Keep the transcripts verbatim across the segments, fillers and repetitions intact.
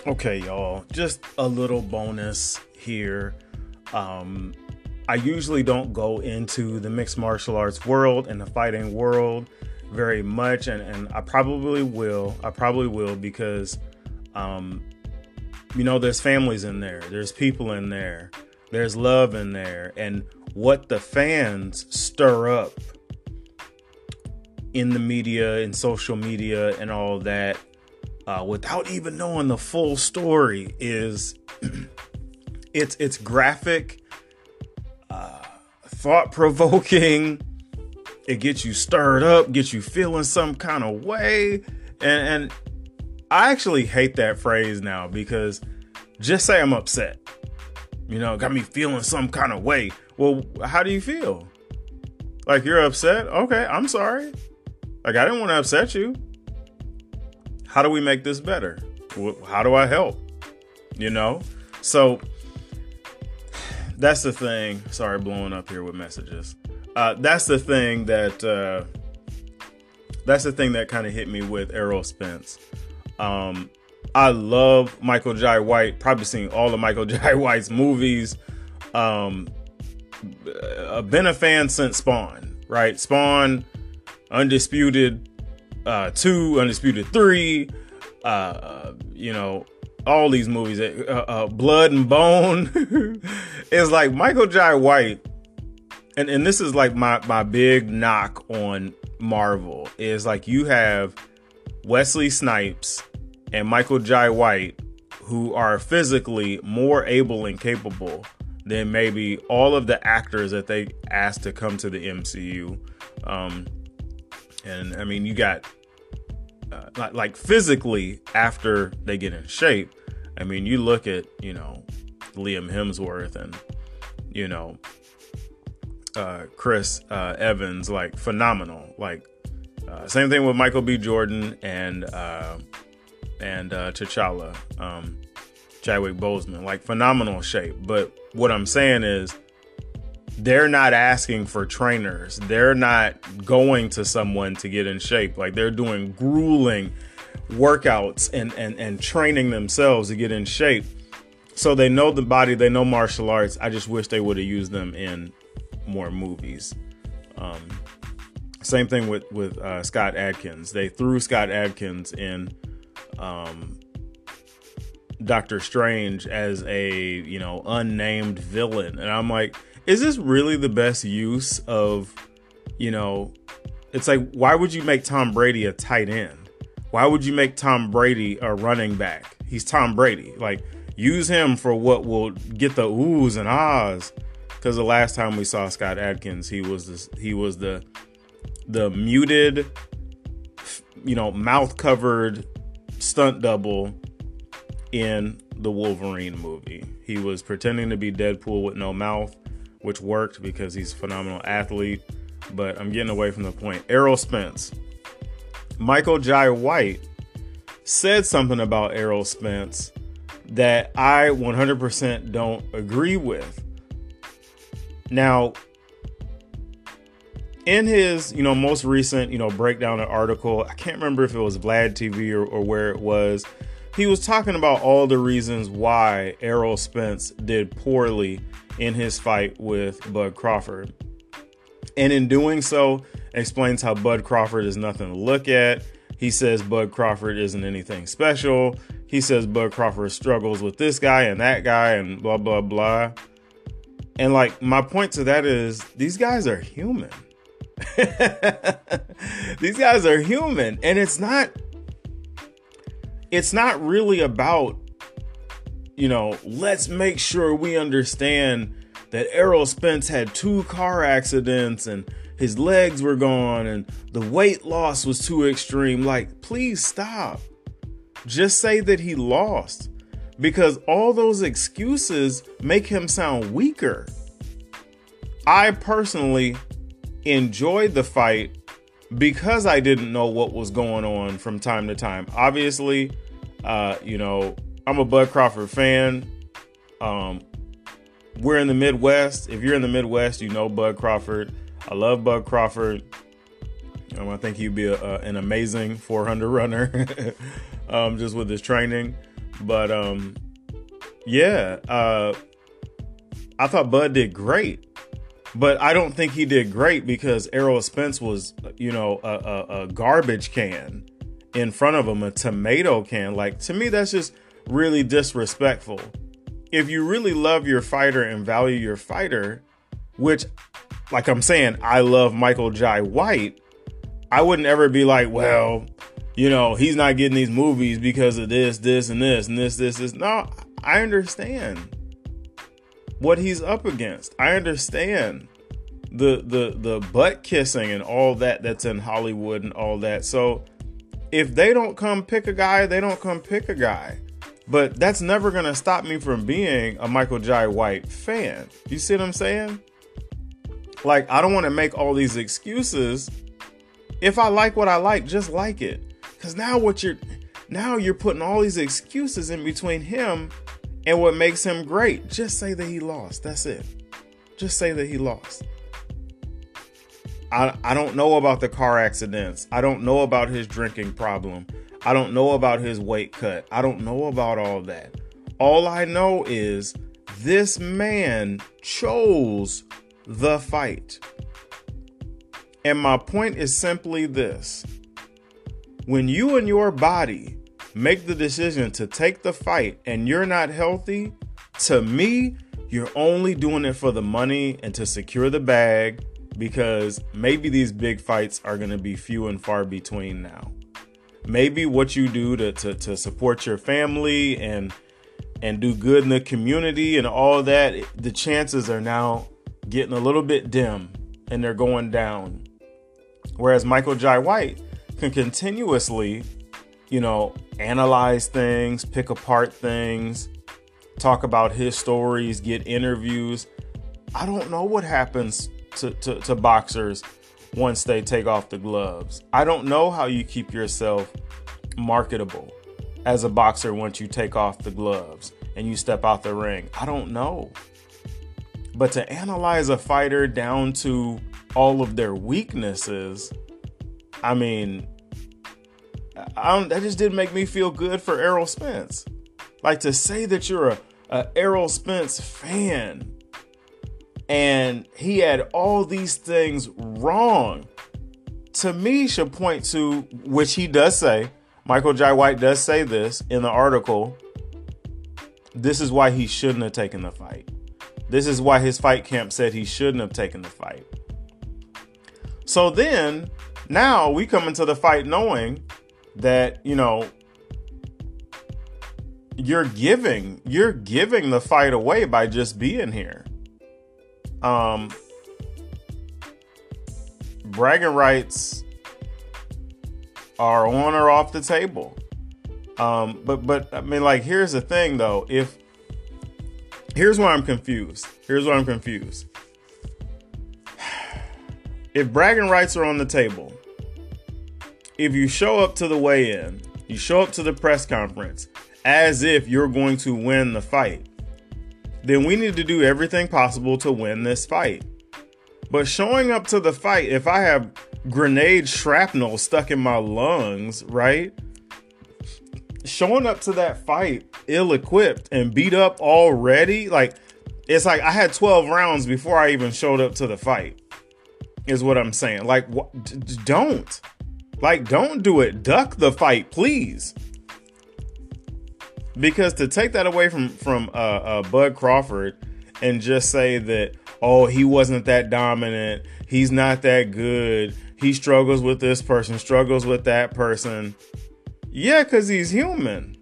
Okay, y'all, just a little bonus here. Um, I usually don't go into the mixed martial arts world and the fighting world very much, and, and I probably will. I probably will because, um, you know, there's families in there, there's people in there, there's love in there, and what the fans stir up in the media and social media and all that, uh, without even knowing the full story, is it's it's graphic, uh, thought provoking. It gets you stirred up, gets you feeling some kind of way, and, and I actually hate that phrase now because just say I'm upset. You know, got me feeling some kind of way. Well, how do you feel? Like you're upset? Okay, I'm sorry. Like I didn't want to upset you. How do we make this better? How do I help? You know? So that's the thing. Sorry, blowing up here with messages. Uh, that's the thing that uh, that's the thing that kind of hit me with Errol Spence. Um, I love Michael Jai White. Probably seen all of Michael Jai White's movies. Um, I've been a fan since Spawn, right? Spawn, Undisputed uh, two, Undisputed three, uh, you know, all these movies, uh, uh, Blood and Bone. It's like Michael Jai White, and, and this is like my, my big knock on Marvel, is like you have Wesley Snipes and Michael Jai White, who are physically more able and capable than maybe all of the actors that they asked to come to the M C U. Um, and I mean, you got uh, like, like physically after they get in shape. I mean, you look at, you know, Liam Hemsworth and, you know, uh, Chris uh, Evans, like phenomenal. Like uh, same thing with Michael B. Jordan and uh, and uh, T'Challa, um, Chadwick Boseman, like phenomenal shape. But what I'm saying is, they're not asking for trainers. They're not going to someone to get in shape. Like they're doing grueling workouts and, and, and training themselves to get in shape. So they know the body, they know martial arts. I just wish they would have used them in more movies. Um, same thing with, with uh, Scott Adkins. They threw Scott Adkins in um, Doctor Strange as a, you know, unnamed villain. And I'm like, is this really the best use of, you know, it's like, why would you make Tom Brady a tight end? Why would you make Tom Brady a running back? He's Tom Brady. Like, use him for what will get the oohs and ahs. Because the last time we saw Scott Adkins, he was this, he was the the muted, you know, mouth covered stunt double in the Wolverine movie. He was pretending to be Deadpool with no mouth, which worked because he's a phenomenal athlete. But I'm getting away from the point. Errol Spence. Michael Jai White said something about Errol Spence that I one hundred percent don't agree with. Now, in his, you know, most recent, you know, breakdown and article, I can't remember if it was Vlad T V or, or where it was, he was talking about all the reasons why Errol Spence did poorly in his fight with Bud Crawford. And in doing so, explains how Bud Crawford is nothing to look at. He says Bud Crawford isn't anything special. He says Bud Crawford struggles with this guy and that guy and blah, blah, blah. And like, my point to that is these guys are human. These guys are human. And it's not, it's not really about, you know, let's make sure we understand that Errol Spence had two car accidents and his legs were gone and the weight loss was too extreme. Like, please stop. Just say that he lost, because all those excuses make him sound weaker. I personally enjoyed the fight because I didn't know what was going on from time to time. Obviously, uh, you know, I'm a Bud Crawford fan. Um, we're in the Midwest. If you're in the Midwest, you know Bud Crawford. I love Bud Crawford. Um, I think he'd be a, a, an amazing four hundred runner, um, just with his training. But um, yeah, uh, I thought Bud did great. But I don't think he did great because Errol Spence was, you know, a, a, a garbage can in front of him, a tomato can. Like, to me, that's just really disrespectful. If you really love your fighter and value your fighter, which, like I'm saying, I love Michael Jai White, I wouldn't ever be like, well, you know, he's not getting these movies because of this, this, and this, and this, this, this. No, I understand what he's up against. I understand the the the butt kissing and all that that's in Hollywood and all that. So if they don't come pick a guy, they don't come pick a guy. But that's never going to stop me from being a Michael Jai White fan. You see what I'm saying? Like, I don't want to make all these excuses. If I like what I like, just like it. Because now what you're now you're putting all these excuses in between him and what makes him great. Just say that he lost. That's it. Just say that he lost. I, I don't know about the car accidents. I don't know about his drinking problem. I don't know about his weight cut. I don't know about all that. All I know is this man chose the fight. And my point is simply this. When you and your body make the decision to take the fight and you're not healthy, to me, you're only doing it for the money and to secure the bag, because maybe these big fights are going to be few and far between now. Maybe what you do to, to, to support your family and and do good in the community and all that, the chances are now getting a little bit dim and they're going down. Whereas Michael Jai White can continuously, you know, analyze things, pick apart things, talk about his stories, get interviews. I don't know what happens to, to, to boxers once they take off the gloves. I don't know how you keep yourself marketable as a boxer once you take off the gloves and you step out the ring. I don't know. But to analyze a fighter down to all of their weaknesses, I mean, I don't, that just didn't make me feel good for Errol Spence. Like, to say that you're a, a Errol Spence fan and he had all these things wrong, to me should point to, which he does say, Michael Jai White does say this in the article, this is why he shouldn't have taken the fight. This is why his fight camp said he shouldn't have taken the fight. So then, now we come into the fight knowing that, you know, you're giving, you're giving the fight away by just being here. Um, bragging rights are on or off the table. Um, but, but I mean, like, here's the thing though. If, here's why I'm confused. Here's why I'm confused. If bragging rights are on the table, if you show up to the weigh-in, you show up to the press conference as if you're going to win the fight, then we need to do everything possible to win this fight. But showing up to the fight, if I have grenade shrapnel stuck in my lungs, right? Showing up to that fight ill-equipped and beat up already, like, it's like I had twelve rounds before I even showed up to the fight, is what I'm saying. Like, what? D- don't. Like, don't do it. Duck the fight, please. Because to take that away from, from uh, uh, Bud Crawford and just say that, oh, he wasn't that dominant, he's not that good, he struggles with this person, struggles with that person. Yeah, because he's human.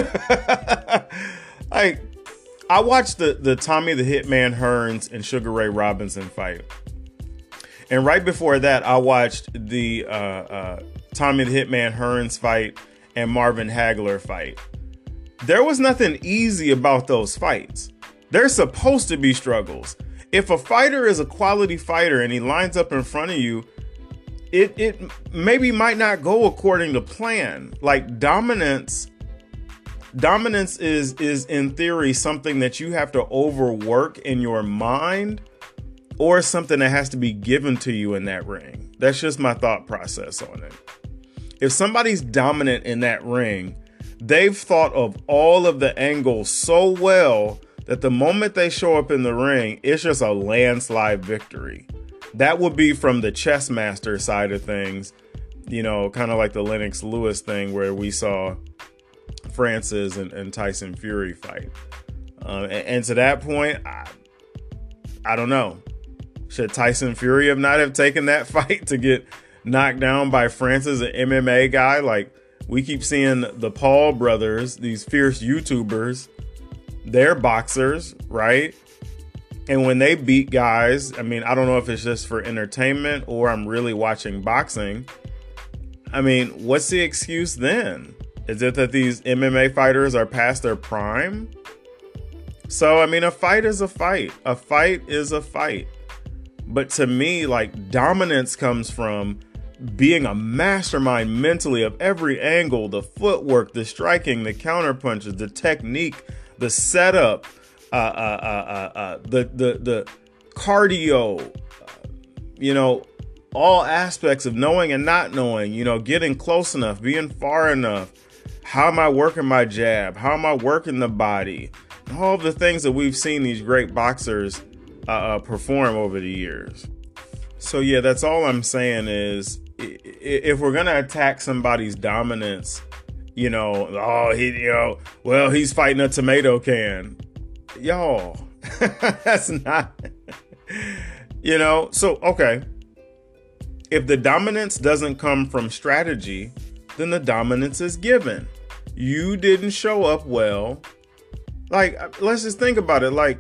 Like, I watched the, the Tommy the Hitman Hearns and Sugar Ray Robinson fight. And right before that, I watched the uh, uh, Tommy the Hitman Hearns fight and Marvin Hagler fight. There was nothing easy about those fights. They're supposed to be struggles. If a fighter is a quality fighter and he lines up in front of you, it it maybe might not go according to plan. Like, dominance, dominance is is in theory something that you have to overwork in your mind, or something that has to be given to you in that ring. That's just my thought process on it. If somebody's dominant in that ring, they've thought of all of the angles so well that the moment they show up in the ring, it's just a landslide victory. That would be from the chess master side of things, you know, kind of like the Lennox Lewis thing where we saw Francis and, and Tyson Fury fight. Uh, and, and to that point, I, I don't know. Should Tyson Fury have not have taken that fight to get knocked down by Francis, an M M A guy? Like, we keep seeing the Paul brothers, these fierce YouTubers, they're boxers, right? And when they beat guys, I mean, I don't know if it's just for entertainment or I'm really watching boxing. I mean, what's the excuse then? Is it that these M M A fighters are past their prime? So, I mean, a fight is a fight. A fight is a fight. But to me, like, dominance comes from being a mastermind mentally of every angle, the footwork, the striking, the counter punches, the technique, the setup, uh, uh, uh, uh, uh, the, the, the cardio, uh, you know, all aspects of knowing and not knowing, you know, getting close enough, being far enough. How am I working my jab? How am I working the body? All of the things that we've seen these great boxers uh, uh, perform over the years. So, yeah, that's all I'm saying is if we're going to attack somebody's dominance, you know, oh, he, you know, well, he's fighting a tomato can. Y'all, that's not, you know, so, okay. If the dominance doesn't come from strategy, then the dominance is given. You didn't show up well. Like, let's just think about it. Like,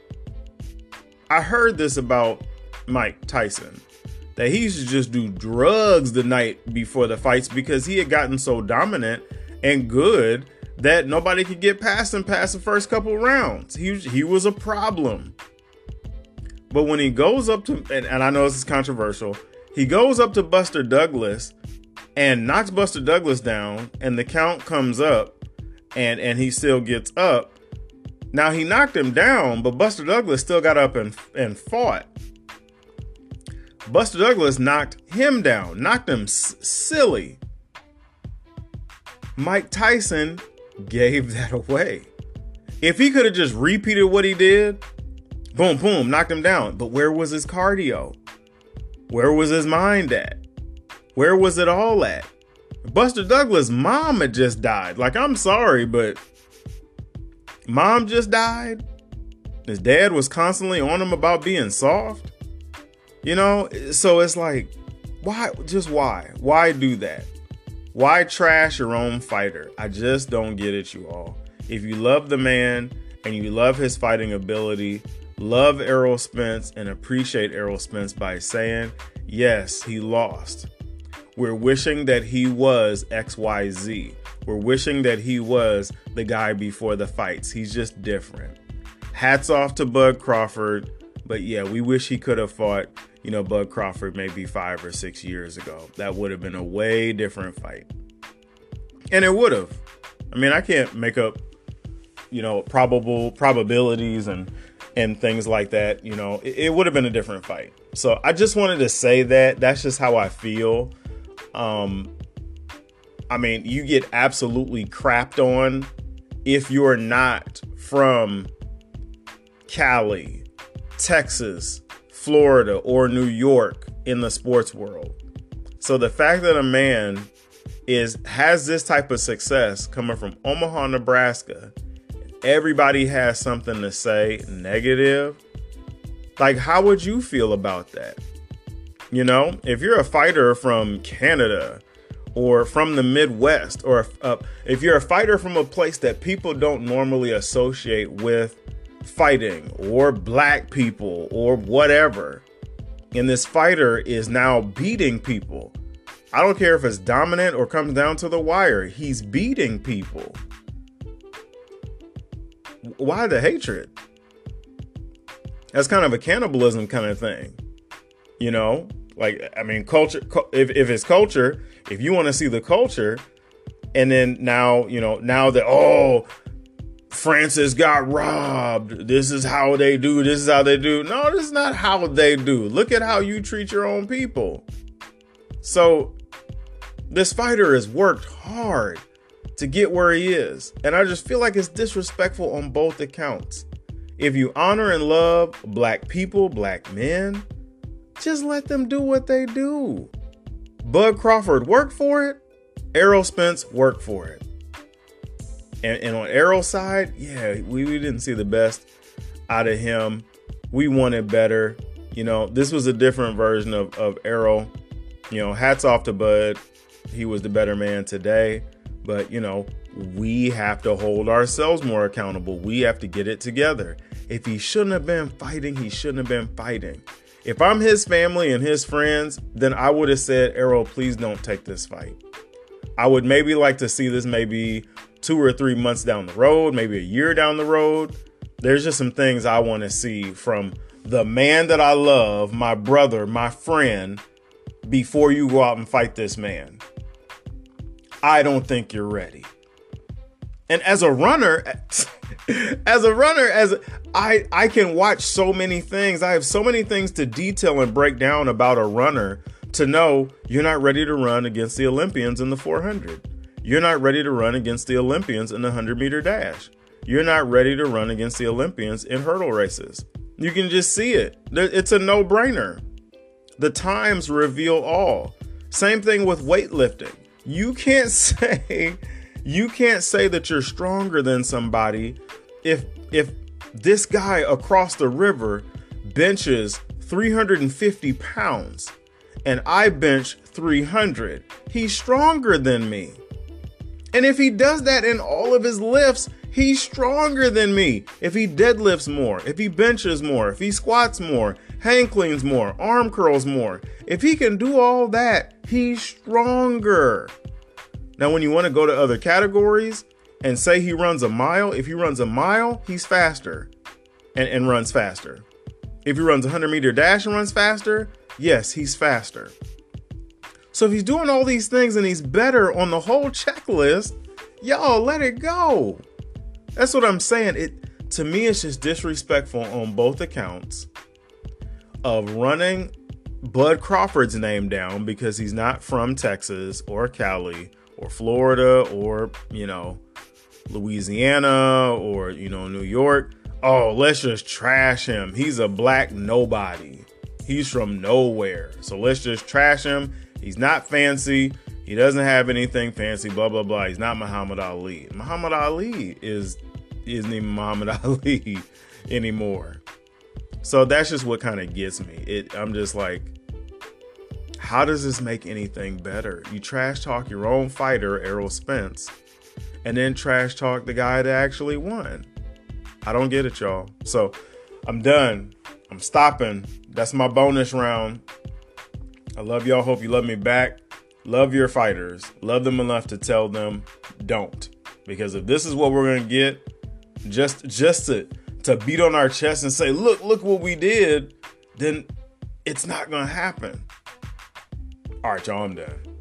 I heard this about Mike Tyson, that he used to just do drugs the night before the fights because he had gotten so dominant and good that nobody could get past him past the first couple rounds. He, he was a problem. But when he goes up to, and, and I know this is controversial, he goes up to Buster Douglas and knocks Buster Douglas down, and the count comes up, and, and he still gets up. Now, he knocked him down, but Buster Douglas still got up and, and fought. Buster Douglas knocked him down, knocked him s- silly. Mike Tyson gave that away. If he could have just repeated what he did, boom, boom, knocked him down. But where was his cardio? Where was his mind at? Where was it all at? Buster Douglas' mom had just died. Like, I'm sorry, but mom just died. His dad was constantly on him about being soft. You know, so it's like, why? Just why? Why do that? Why trash your own fighter? I just don't get it, you all. If you love the man and you love his fighting ability, love Errol Spence and appreciate Errol Spence by saying, yes, he lost. We're wishing that he was X Y Z. We're wishing that he was the guy before the fights. He's just different. Hats off to Bud Crawford. But yeah, we wish he could have fought, you know, Bud Crawford maybe five or six years ago. That would have been a way different fight. And it would have. I mean, I can't make up, you know, probable probabilities and and things like that. You know, it, it would have been a different fight. So I just wanted to say that. That's just how I feel. Um, I mean, you get absolutely crapped on if you're not from Cali, Texas, Florida, or New York in the sports world. So the fact that a man is has this type of success coming from Omaha, Nebraska, everybody has something to say negative. Like, how would you feel about that? You know, if you're a fighter from Canada or from the Midwest, or uh, if you're a fighter from a place that people don't normally associate with fighting, or black people, or whatever, and this fighter is now beating people, I don't care if it's dominant or comes down to the wire, he's beating people. Why the hatred? That's kind of a cannibalism kind of thing, you know? Like, I mean, culture, if, if it's culture, if you want to see the culture, and then now, you know, now that, oh, Francis got robbed, this is how they do, this is how they do. No, this is not how they do. Look at how you treat your own people. So this fighter has worked hard. to get where he is. And I just feel like it's disrespectful on both accounts. If you honor and love black people, black men, just let them do what they do. Bud Crawford worked for it. Errol Spence worked for it. And, and on Errol's side, yeah, we, we didn't see the best out of him. We wanted better. You know, this was a different version of, of Errol. You know, hats off to Bud. He was the better man today. But, you know, we have to hold ourselves more accountable. We have to get it together. If he shouldn't have been fighting, he shouldn't have been fighting. If I'm his family and his friends, then I would have said, Errol, please don't take this fight. I would maybe like to see this maybe two or three months down the road, maybe a year down the road. There's just some things I want to see from the man that I love, my brother, my friend, before you go out and fight this man. I don't think you're ready. And as a runner, as a runner, as I, I can watch so many things. I have so many things to detail and break down about a runner to know you're not ready to run against the Olympians in the four hundred. You're not ready to run against the Olympians in the one hundred meter dash. You're not ready to run against the Olympians in hurdle races. You can just see it. It's a no-brainer. The times reveal all. Same thing with weightlifting. You can't say, you can't say that you're stronger than somebody if if this guy across the river benches three hundred fifty pounds and I bench three hundred. He's stronger than me. And if he does that in all of his lifts, he's stronger than me. If he deadlifts more, if he benches more, if he squats more, hang cleans more, arm curls more, if he can do all that, he's stronger. Now, when you want to go to other categories and say he runs a mile, if he runs a mile, he's faster and, and runs faster. If he runs a one hundred meter dash and runs faster, yes, he's faster. So if he's doing all these things and he's better on the whole checklist, y'all let it go. That's what I'm saying. It to me, it's just disrespectful on both accounts of running Bud Crawford's name down because he's not from Texas or Cali or Florida or, you know, Louisiana or, you know, New York. Oh, let's just trash him. He's a black nobody. He's from nowhere. So let's just trash him. He's not fancy. He doesn't have anything fancy, blah, blah, blah. He's not Muhammad Ali. Muhammad Ali is, isn't even Muhammad Ali anymore. So that's just what kind of gets me. It. I'm just like, how does this make anything better? You trash talk your own fighter, Errol Spence, and then trash talk the guy that actually won. I don't get it, y'all. So I'm done. I'm stopping. That's my bonus round. I love y'all. Hope you love me back. Love your fighters. Love them enough to tell them don't. Because if this is what we're going to get, just just to, to beat on our chest and say, look, look what we did, then it's not going to happen. All right, y'all, I'm done.